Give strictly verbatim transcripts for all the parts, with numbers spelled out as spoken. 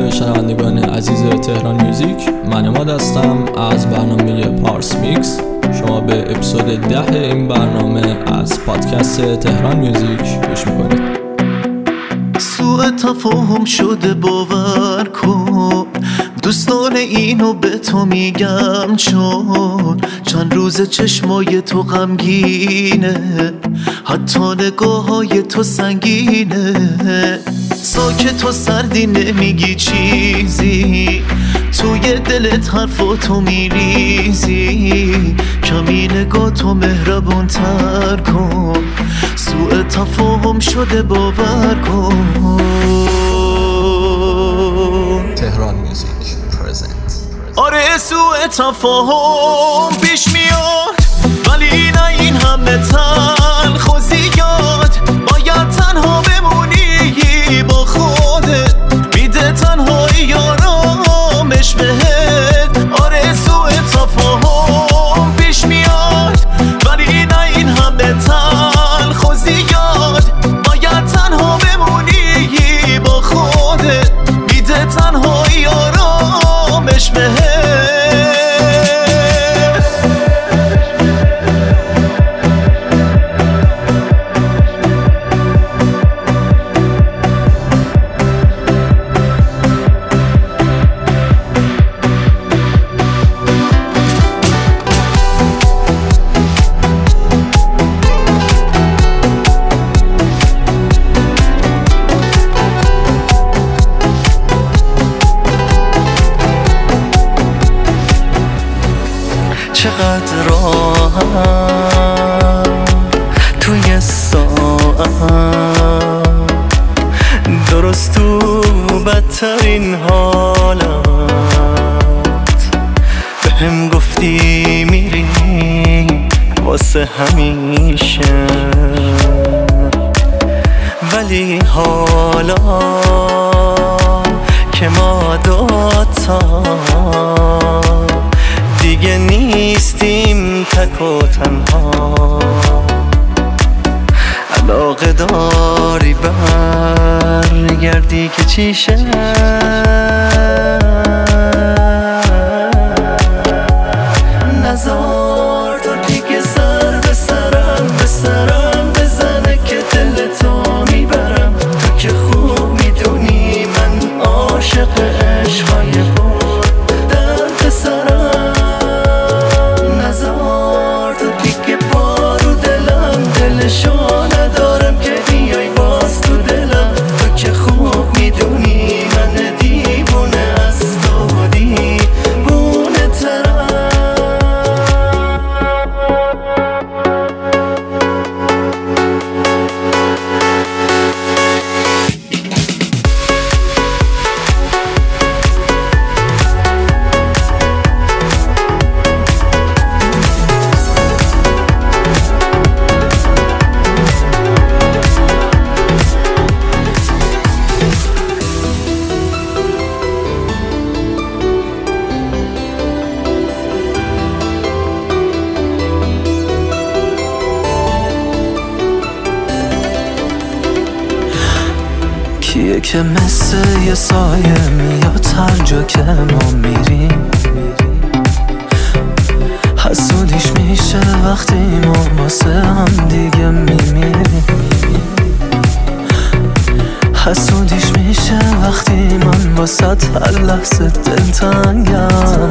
همه شنوندگان عزیز تهران میوزیک، من اماد هستم از برنامه پارس میکس. شما به اپیزود ده این برنامه از پادکست تهران میوزیک گوش میکنید. سوء تفاهم شده باور کن، دوستان اینو به تو میگم چون چند روز چشمای تو غمگینه، حتی نگاه های تو سنگینه. ساکت و سردی نمیگی چیزی، توی دلت حرفاتو میریزی. کمی نگاه تو مهربان تر کن، سوء تفاهم شده باور کن. تهران میوزیک پرزنت. آره سوء تفاهم پیش میاد، ولی نه این همه تلخ و زیاد. باید تنها بمونی با خودت، میده تنهایی آرامش بهت. آره سوء تفاهم پیش میاد، ولی نه این همه تلخ و زیاد. باید تنها بمونی با خودت، میده تنهایی آرامش بهت. چقدر راحت توی ساعت، درست تو بدترین حالت به هم گفتی میری واسه همیشه، ولی حالا که ما دوتا دیگه نیستیم تک و تنها، علاقه داری برگردی که چیشه. نزار تو دیگه سر به سرم به سرم بزنه که دلتو میبرم. تو که خوب میدونی من عاشق عشقای بود درد سرم. شو ندارم که بیای باز تو دلم. تو که خوب میدونی من دیوونه از تو دیوونه ترم. کیه که مثل یه سایه میاد هر جا که ما میریم، حسودیش میشه وقتی ما واسه هم دیگه میمیریم. حسودیش میشه وقتی من واسه هر لحظه دلتنگم.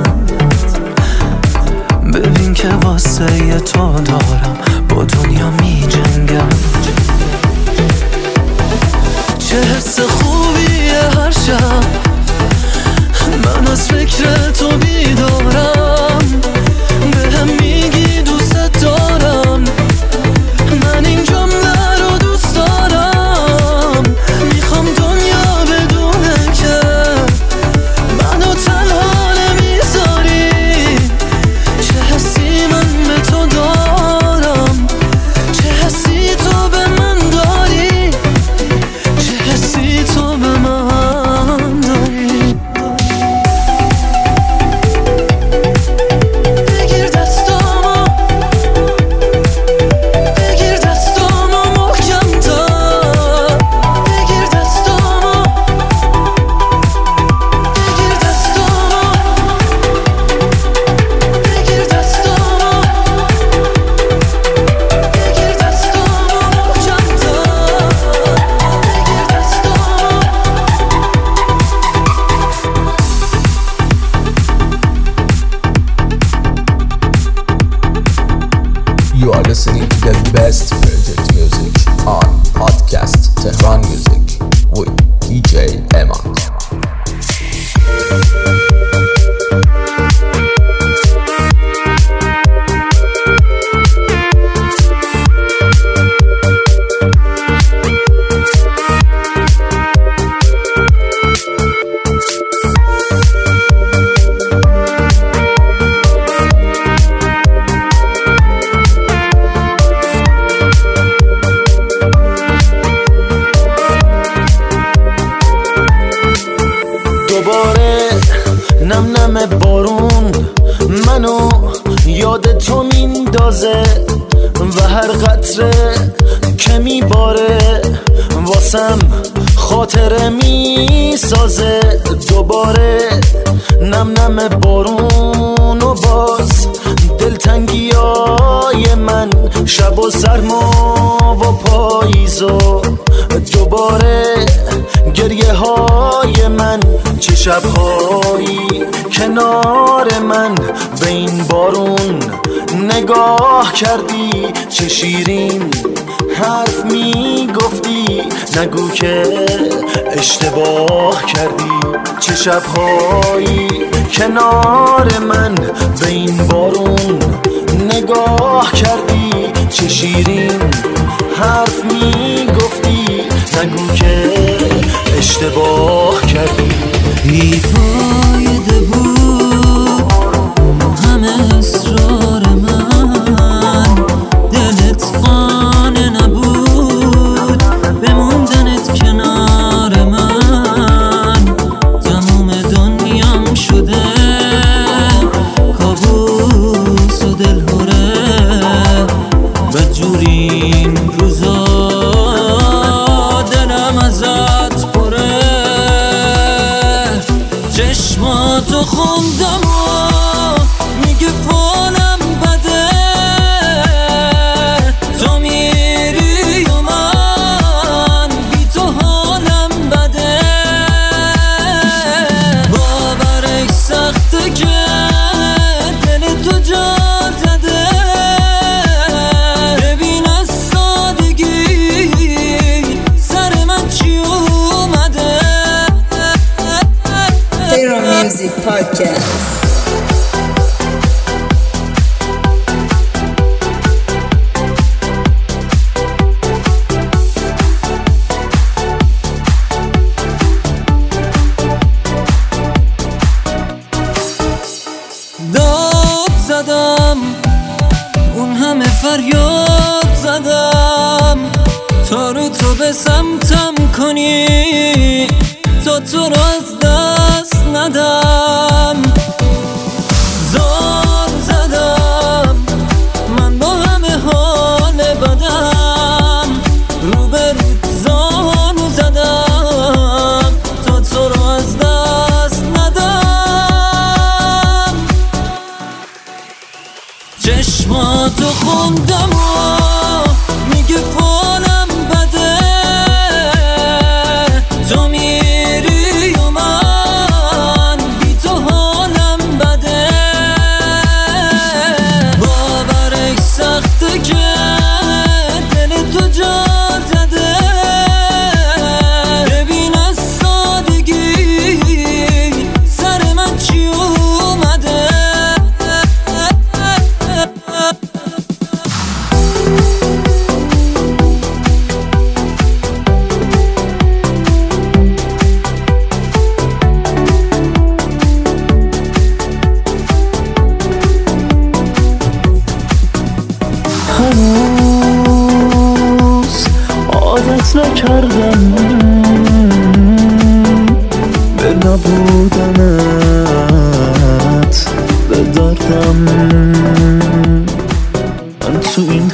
ببین که واسه یه تو دارم با دنیا میجنگم. چه حس خوبیه هر شب من از فکر تو بیدارم. به هم میگی دوست دارم، من این جمله رو دوست دارم. میخوام دنیا بدونه که منو تنها نمیذاری. چه حسی من به تو دارم، چه حسی تو به من داری، چه حسی تو به من داری. with دی جی امان. نم نم بارون منو یاد تو میندازه و هر قطره که میباره واسم خاطره میسازه. دوباره نم نم بارون و باز دلتنگی های من، شب و سرما و پاییزو دوباره گریه های من. چه شبهایی کنار من به این بارون نگاه کردی، چه شیرین حرف میگفتی، نگو که اشتباه کردی. چه شبهایی کنار من به این بارون نگاه کردی، چه شیرین حرف میگفتی، نگو که اشتباه کردی. بیفایده بود همه اصرار من، دلت قانع نبود بموندنت کنار من. تموم دنیام شده کابوس و دلهوره، بدجوری این روزا دلم ازت پره. چشماتو خوندم و میگه حالم بده، تو میری و من بی تو حالم بده. باورش سخته که دل تو جا زده، ببین از سادگی سر من چی اومده. Tehran Music Podcast. داد زدم اون همه فریاد زدم تا رو تو به سمتم کنی، تا تو رو از دست ندم. زار زدم من با همه حال بدم، رو به رود زانو زدم تا تو رو از دست ندم. چشماتو خوندم و میگه حالم بده، تو میری و من بی تو حالم بده. باورش سخته که دل تو جا زده، ببین از سادگی سر من چی اومده. هنوز عادت نکردم به نبودنت، به دردم. من تو این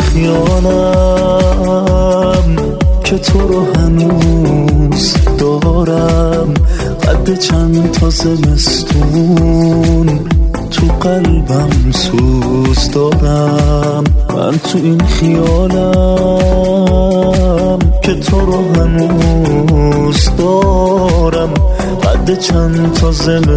خیالم که تو رو هنوز دارم، قد چند تا زمستون تو قلبم سوز دارم. من تو این خیالم که تو رو هنوز دارم، قد چند تا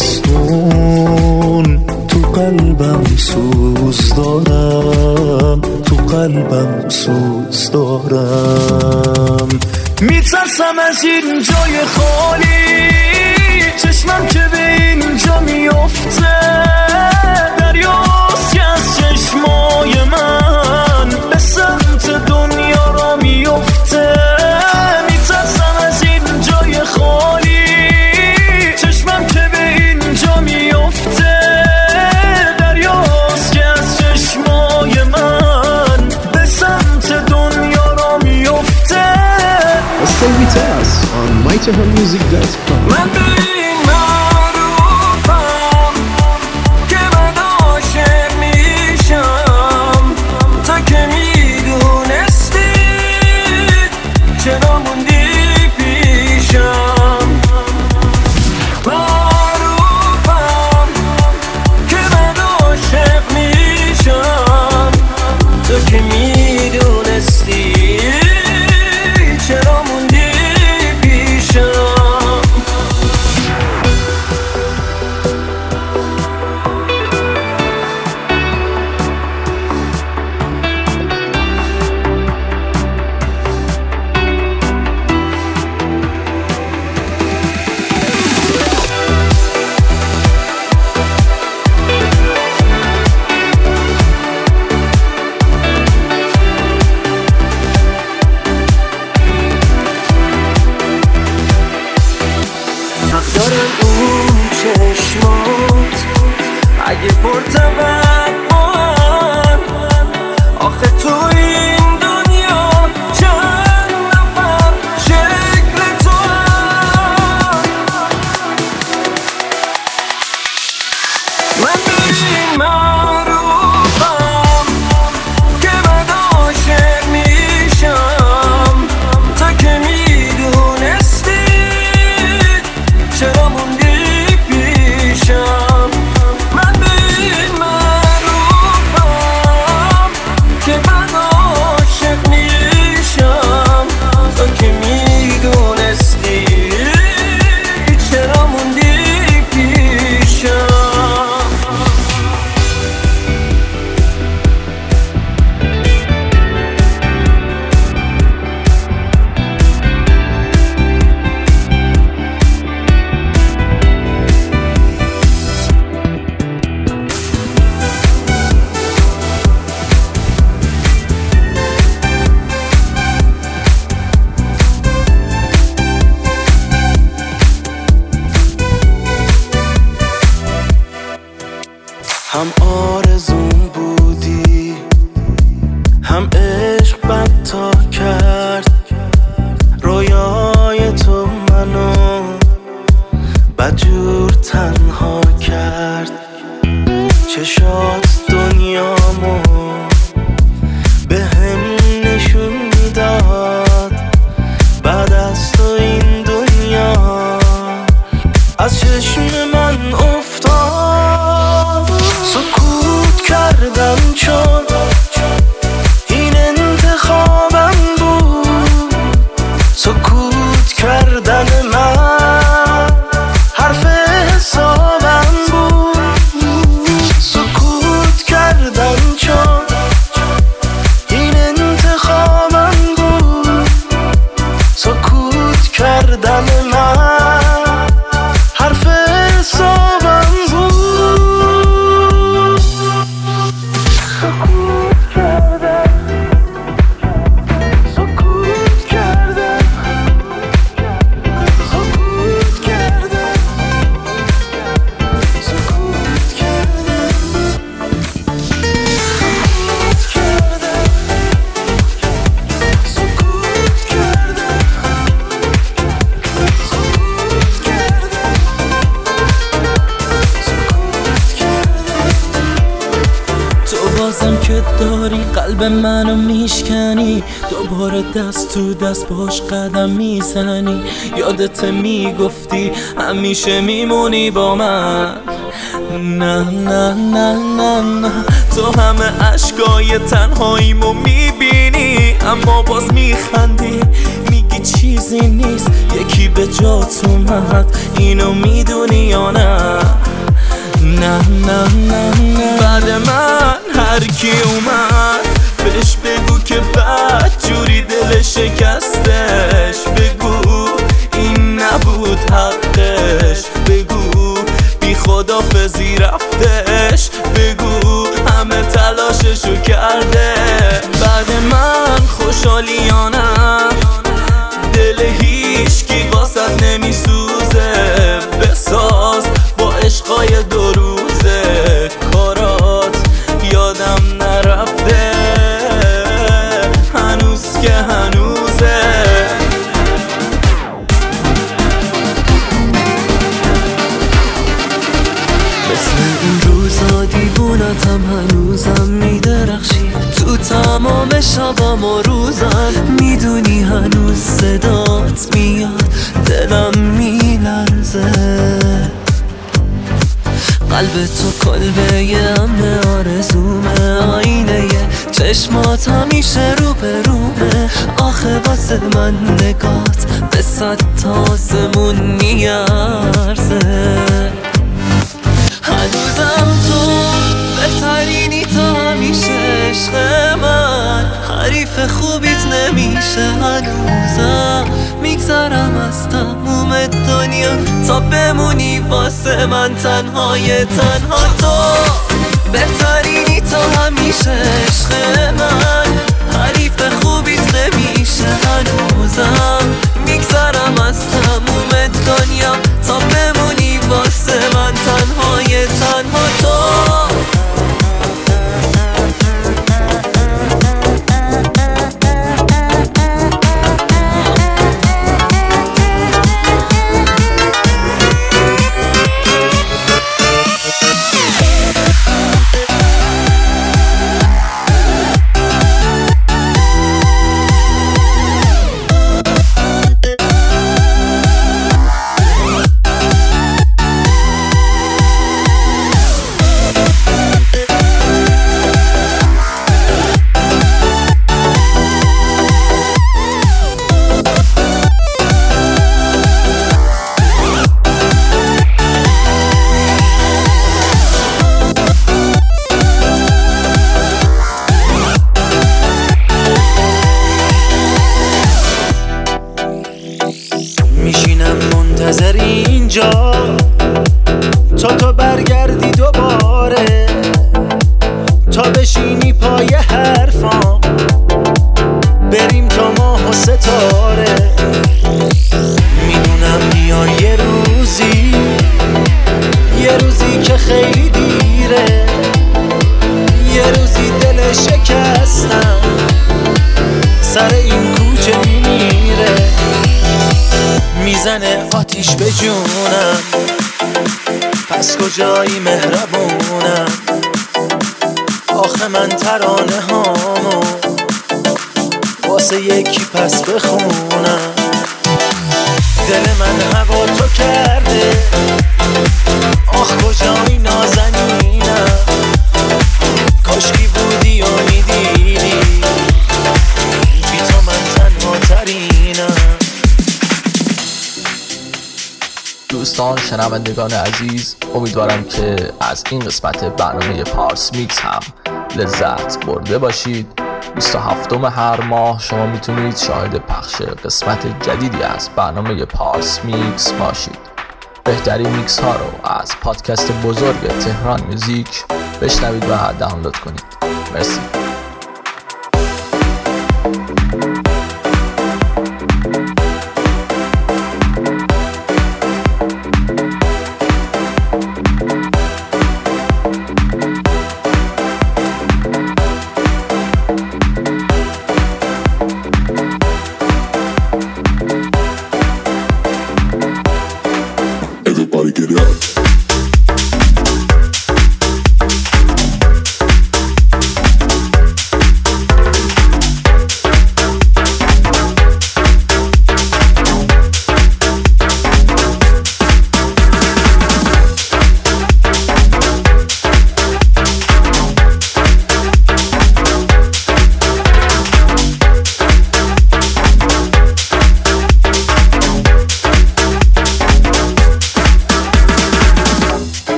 زمستون تو قلبم سوز دارم، تو قلبم سوز دارم. میترسم از این جای خالی، چشمم که به اینجا میفته دریاست که از چشمای من به سمت دنیا را میفته. میترسم از این جای خالی، چشمم که به اینجا میفته دریاست که از چشمای من به سمت دنیا را میفته. Stay with us on my tehran music dot com. من به این معروفم که من عاشق میشم، تا که میدونستی چرا موندی پیشم. معروفم که من عاشق میشم، تا که میدونستی چرا موندی پیشم. دارم اون چشمات اگه پرتوان، آخه تو این دنیا چند نفر شکل تو هم. من به این معروفم که من عاشق میشم، تا که میدونستی چرا موندی پیشم. من به این معروفم که من عاشق میشم، تا که میدونستی چرا موندی پیشم. هم آرزون بودی، هم عشق بدتا کرد. رویای تو منو بدجور تنها کرد. چشات دنیامو به هم نشون میداد. بعد از تو این دنیا از چشم من افتاد. سکوت کردم چون این انتخابم بود. سکوت کردن من حرف حسابم بود. سکوت کردم چون این انتخابم بود. سکوت کردن من حرف حسابم بود. سکوت کردم، سکوت کردم، سکوت کردم، سکوت کردم، سکوت کردم، سکوت کردم، سکوت کردم. تو بازم که داری قلب منو میشکنی، دوباره دست تو دست باش قدم میزنی. یادت میگفتی همیشه میمونی با من. نه نه نه نه نه، تو همه عشقای تنهاییمو میبینی، اما باز میخندی، میگی چیزی نیست، یکی به جات اومد، اینو میدونی یا نه؟ نه نه نه نه، بعد من هر کی اومد بهش بگو که بد جوری دل شکستش، بگو این نبود حقش، بگو بی خدافظی رفتش، بگو همه تلاششو کرده. بعد من خوشحالیانم دل هیچکی واسط نمیسوزه، بساز با عشقای دو روزه، کارات یادم نرفته هنوز که هنوزه. مثل این روزا دیوونتم هنوزم میدرخشی تو تمام شبم و روزم، میدونی هنوز صدات میاد دلم میلرزه. قلب تو کلبه یه امن آرزومه، آینه چشمات همیشه رو به رومه. آخه واسه من نگات به صد تاسمون میارزه. هنوزم تو بهترینی تا همیشه عشق من، حریف خوبیت نمیشه. هنوزم میگذرم از تموم دنیا تا بمونی واسه من تنهای تنها. تو بهترینی تا همیشه عشق من، حریف خوبیت نمیشه. هنوزم میگذرم از تموم دنیا تا بمونی واسه من تنهای تنها. تو میشینم منتظر اینجا تا تو برگردی دوباره، تا بشینی پای حرفام بریم تا ماه و ستاره. میدونم بیای یه روزی، یه روزی که خیلی دیره، یه روزی دل شکستم سر این کوچه میمیره. میزنه آتیش به جونم، پس کجایی مهربونم؟ آخه من ترانه هامو واسه یکی پس بخونم. دل من هوا تو کرده، آخ کجایی نازنینم؟ کاشکی بودی و میدیدی بی تو من تنها ترینم. دوستان شنوندگان عزیز، امیدوارم که از این قسمت برنامه پارس میکس هم لذت برده باشید. بیست و هفتم هر ماه شما میتونید شاهد پخش قسمت جدیدی از برنامه پارس میکس باشید. بهترین میکس ها رو از پادکست بزرگ تهران میوزیک بشنوید و دانلود کنید. مرسی. Everybody get up.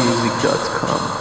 music dot com.